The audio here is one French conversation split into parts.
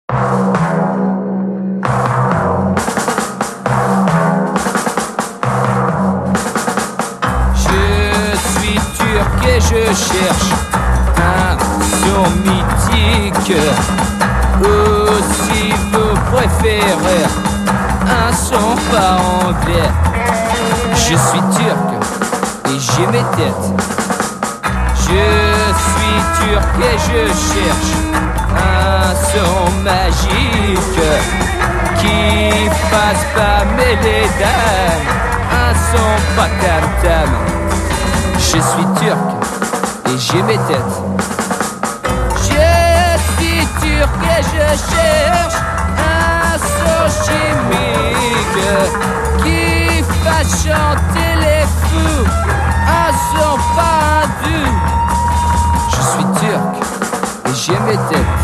Et je cherche un son mythique. Ou si vous préférez un son pas anglais. Je suis turc et j'ai mes têtes. Je suis turc et je cherche un son magique qui fasse pas mêler d'âme. Un son pas tam-tam. Je suis turc et j'ai mes têtes. Je suis turc et je cherche un son chimique qui fasse chanter les fous. Un son pendu. Je suis turc et j'ai mes têtes.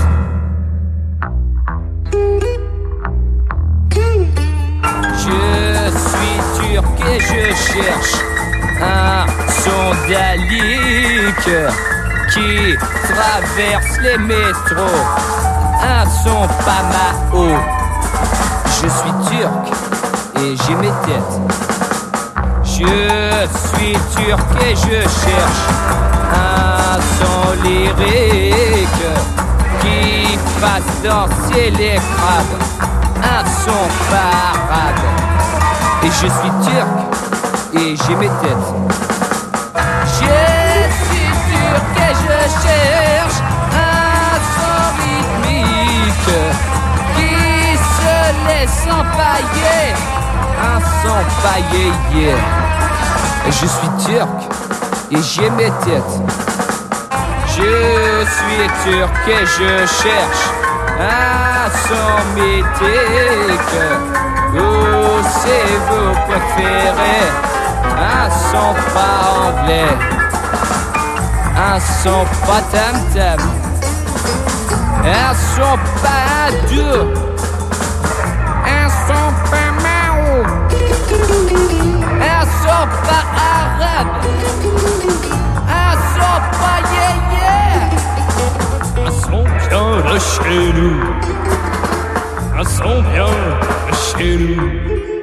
Je suis turc et je cherche un son d'Alique qui traverse les métros. Un son pas Mao. Je suis turc et j'ai mes têtes. Je suis turc et je cherche un son lyrique qui fasse danser les crabes. Un son parade. Et je suis turc et j'ai mes têtes. Je suis turc et je cherche un son rythmique qui se laisse empailler. Un son paillé, yeah. Et je suis turc et j'ai mes têtes. Je suis turc et je cherche un son mythique. Où c'est vous préférez un son pas anglais, un son pas tam-tam, un son pas hindou, un son pas mao, un son pas arabe, un son pas yé-yé. Un son bien de chez nous, un son bien de chez nous.